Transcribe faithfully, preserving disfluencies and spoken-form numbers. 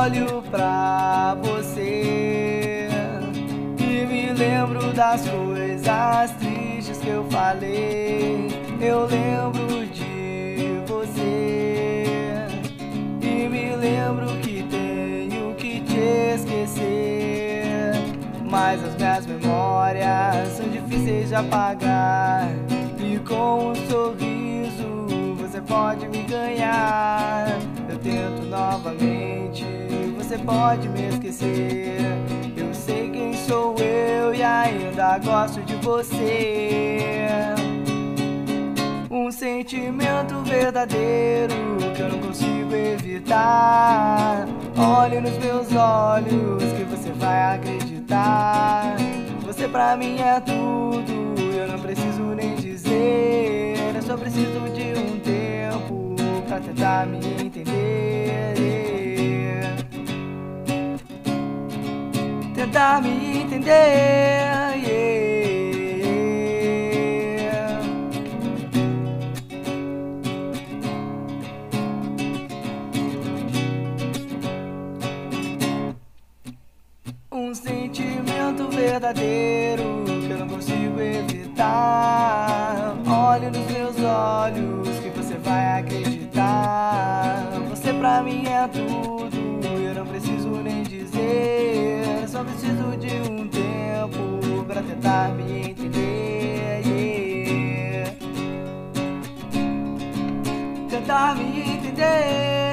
olho pra você e me lembro das coisas tristes que eu falei. Eu lembro de você e me lembro que tenho que te esquecer, mas as minhas memórias são difíceis de apagar, e com um sorriso você pode me ganhar. Eu tento novamente, você pode me esquecer. Eu sei quem sou eu e ainda gosto de você. Um sentimento verdadeiro que eu não consigo evitar. Olhe nos meus olhos que você vai acreditar. Você pra mim é tudo, eu não preciso nem dizer. Eu só preciso de um tempo pra tentar me entender. Tentar me entender, yeah. Um sentimento verdadeiro que eu não consigo evitar. Olhe nos meus olhos que você vai acreditar. Você pra mim é tudo, eu não preciso nem dizer. Eu só preciso de um tempo pra tentar me entender, yeah. Tentar me entender.